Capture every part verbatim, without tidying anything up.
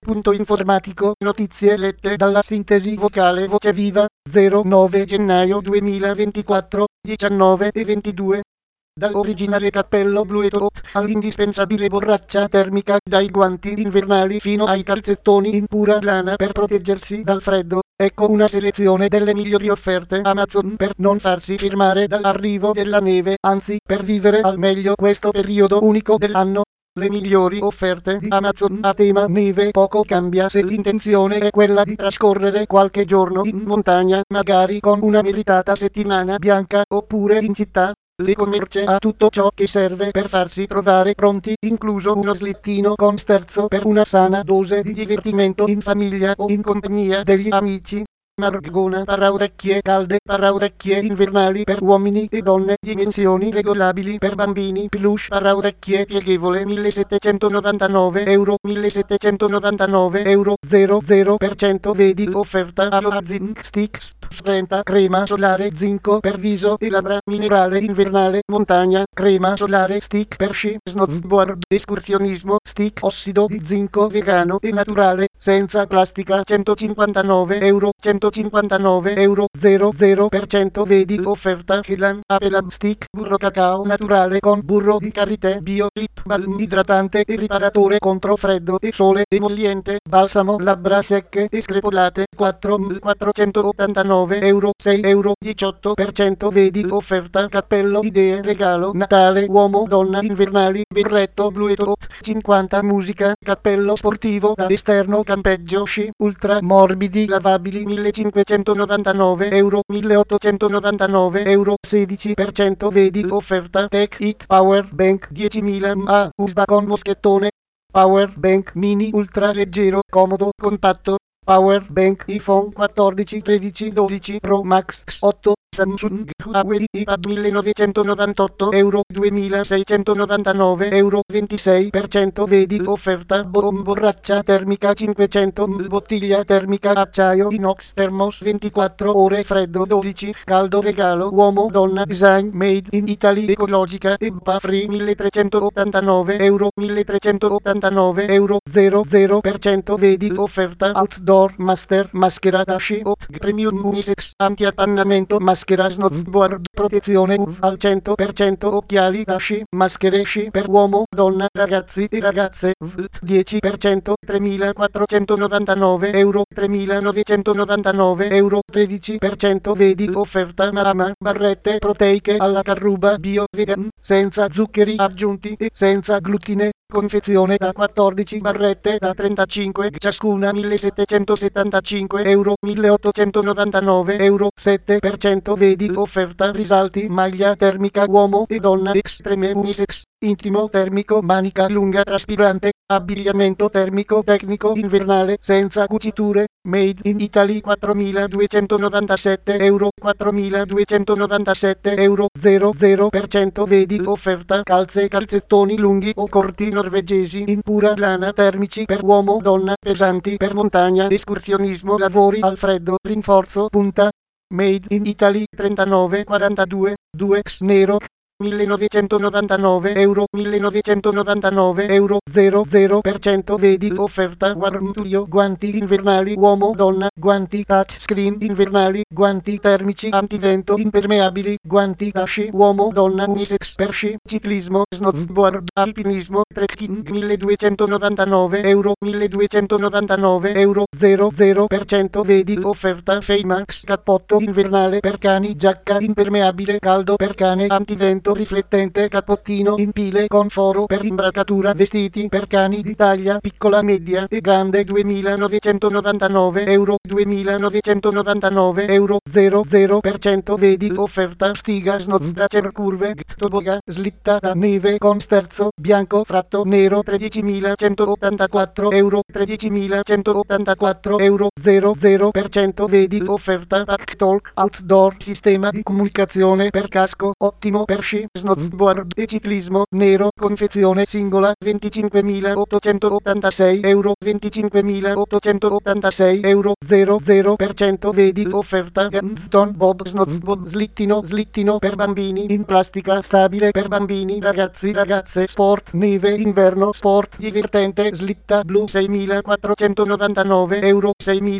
Punto informatico, notizie lette dalla sintesi vocale Voce Viva, zero nove gennaio duemilaventiquattro, diciannove e ventidue. Dall'originale cappello blu e top all'indispensabile borraccia termica, dai guanti invernali fino ai calzettoni in pura lana per proteggersi dal freddo. Ecco una selezione delle migliori offerte Amazon per non farsi firmare dall'arrivo della neve, anzi per vivere al meglio questo periodo unico dell'anno. Le migliori offerte di Amazon a tema neve poco cambia se l'intenzione è quella di trascorrere qualche giorno in montagna, magari con una meritata settimana bianca, oppure in città. L'e-commerce ha tutto ciò che serve per farsi trovare pronti, incluso uno slittino con sterzo per una sana dose di divertimento in famiglia o in compagnia degli amici. Margona paraorecchie calde, paraorecchie invernali per uomini e donne, dimensioni regolabili per bambini, peluche paraorecchie pieghevole millesettecentonovantanove euro, millesettecentonovantanove euro, zero zero per cento. Vedi l'offerta Aloha Zinc Sticks, trenta crema solare zinco per viso e labbra, minerale invernale, montagna, crema solare stick per sci, snowboard, escursionismo, stick ossido di zinco vegano e naturale, senza plastica, centocinquantanove euro, centocinquantanove euro, zero zero per cento. Vedi l'offerta Helan Apple Stick, burro cacao naturale con burro di karité bio, lip balm idratante e riparatore contro freddo e sole, emolliente, balsamo labbra secche e screpolate, quattromilaquattrocentottantanove euro, sei euro, diciotto per cento. Vedi l'offerta cappello idee regalo Natale uomo donna invernali, berretto blu e top, cinquanta musica, cappello sportivo da esterno campeggio sci, ultra morbidi lavabili millecinquecentonovantanove euro, milleottocentonovantanove euro, sedici per cento. Vedi l'offerta Tech It Power Bank diecimila mAh, U S B con moschettone, Power Bank mini ultra leggero, comodo, compatto, Power Bank iPhone quattordici, tredici, dodici Pro Max otto, Samsung Huawei iPad millenovecentonovantotto euro, duemilaseicentonovantanove euro, ventisei per cento. Vedi l'offerta Boom borraccia termica cinquecento millilitri, bottiglia termica acciaio inox thermos ventiquattro ore freddo dodici, caldo regalo uomo donna design made in Italy ecologica e B P A free milletrecentottantanove euro, milletrecentottantanove euro, zero zero per cento. Vedi l'offerta Outdoor Master maschera da sci o Premium Unisex anti-appannamento, maschera snowboard, protezione U V al cento per cento, occhiali da sci, maschere sci per uomo, donna, ragazzi e ragazze, V L T dieci per cento, tremilaquattrocentonovantanove euro, tremilanovecentonovantanove euro, tredici per cento. Vedi l'offerta Marama, barrette proteiche alla carruba bio vegan, senza zuccheri aggiunti e senza glutine, confezione da quattordici barrette da trentacinque ciascuna, millesettecentosettantacinque euro, milleottocentonovantanove euro, sette per cento. Vedi l'offerta risalti maglia termica uomo e donna Extreme Unisex, intimo termico manica lunga traspirante, abbigliamento termico tecnico invernale senza cuciture, made in Italy quattromiladuecentonovantasette euro, quattromiladuecentonovantasette euro, zero zero per cento. Vedi l'offerta calze calzettoni lunghi o corti norvegesi in pura lana termici per uomo donna, pesanti per montagna, escursionismo, lavori al freddo, rinforzo punta, made in Italy trentanove quarantadue, due X nero, millenovecentonovantanove euro, millenovecentonovantanove euro, zero zero per cento. Vedi l'offerta Warm Tuyo guanti invernali uomo donna, guanti touchscreen invernali, guanti termici antivento impermeabili, guanti da sci uomo donna unisex per sci, ciclismo, snowboard, alpinismo, trekking, milleduecentonovantanove euro, milleduecentonovantanove euro, zero zero per cento. Vedi l'offerta Feimax cappotto invernale per cani, giacca impermeabile caldo per cane, antivento riflettente, cappottino in pile con foro per imbracatura, vestiti per cani di taglia piccola, media e grande, duemilanovecentonovantanove euro, duemilanovecentonovantanove euro, zero zero per cento. Vedi l'offerta Stiga Snowbracer Curve Toboga slitta da neve con sterzo bianco fratto nero, tredicimilacentottantaquattro euro, tredicimilacentottantaquattro euro, zero zero per cento. Vedi l'offerta Pack Talk Outdoor sistema di comunicazione per casco ottimo per sci, sci, snowboard e ciclismo, nero, confezione singola, venticinquemilaottocentottantasei euro, venticinquemilaottocentottantasei euro, zero zero per cento vedi l'offerta Gunston Bob Snowboard slittino, slittino per bambini in plastica stabile per bambini, ragazzi, ragazze, sport, neve, inverno, sport, divertente, slitta blu seimilaquattrocentonovantanove euro,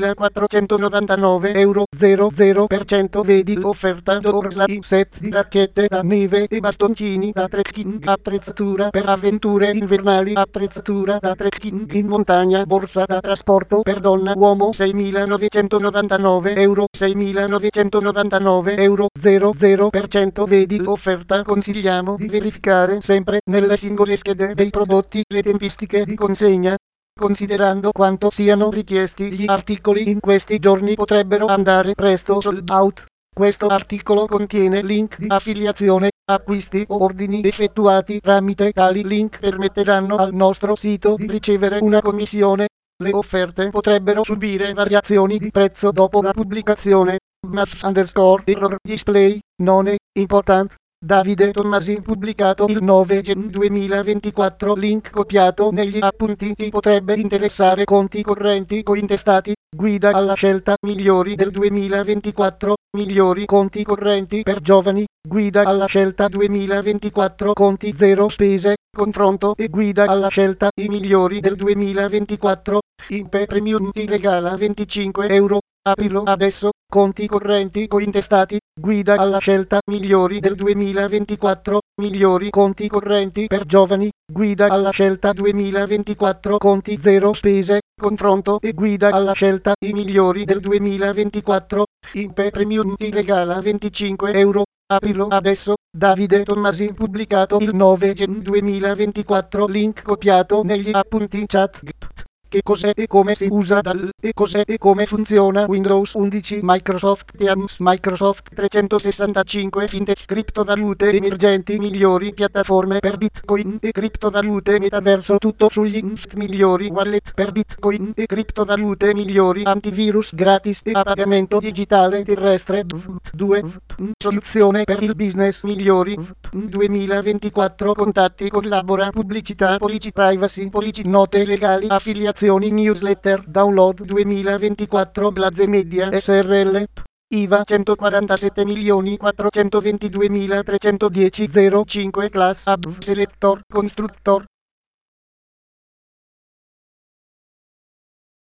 seimilaquattrocentonovantanove euro, zero zero per cento vedi l'offerta Dorsly set di racchette da neve e bastoncini da trekking, attrezzatura per avventure invernali, attrezzatura da trekking in montagna, borsa da trasporto per donna uomo seimilanovecentonovantanove euro, seimilanovecentonovantanove euro, zero zero per cento vedi l'offerta. Consigliamo di verificare sempre nelle singole schede dei prodotti le tempistiche di consegna. Considerando quanto siano richiesti gli articoli in questi giorni potrebbero andare presto sold out. Questo articolo contiene link di affiliazione. Acquisti o ordini effettuati tramite tali link permetteranno al nostro sito di ricevere una commissione. Le offerte potrebbero subire variazioni di prezzo dopo la pubblicazione. Math underscore error display, non è important. Davide Tommasi, pubblicato il nove gennaio duemilaventiquattro, link copiato negli appunti. Ti potrebbe interessare conti correnti cointestati, guida alla scelta migliori del duemilaventiquattro, migliori conti correnti per giovani, guida alla scelta duemilaventiquattro, conti zero spese, confronto e guida alla scelta i migliori del duemilaventiquattro. Impe Premium ti regala venticinque euro. Aprilo adesso, conti correnti cointestati, guida alla scelta migliori del duemilaventiquattro, migliori conti correnti per giovani, guida alla scelta duemilaventiquattro, conti zero spese, confronto e guida alla scelta i migliori del duemilaventiquattro. Impe Premium ti regala venticinque euro. Aprilo adesso. Davide Tommasi, pubblicato il nove gennaio duemilaventiquattro, link copiato negli appunti chat. Che cos'è e come si usa dal e cos'è e come funziona Windows undici, Microsoft Teams, Microsoft trecentosessantacinque, fintech, criptovalute emergenti, migliori piattaforme per Bitcoin e criptovalute metaverso, tutto sugli N F T, migliori wallet per Bitcoin e criptovalute, migliori antivirus gratis e a pagamento digitale terrestre. due Soluzione per il business, migliori duemilaventiquattro. Contatti, collabora, pubblicità, policy, privacy, policy, note legali, affiliazioni, newsletter, download duemilaventiquattro, Blaze Media S R L. I V A centoquarantasette milioni quattrocentoventiduemilatrecentodieci. zero cinque Class Ad Selector Constructor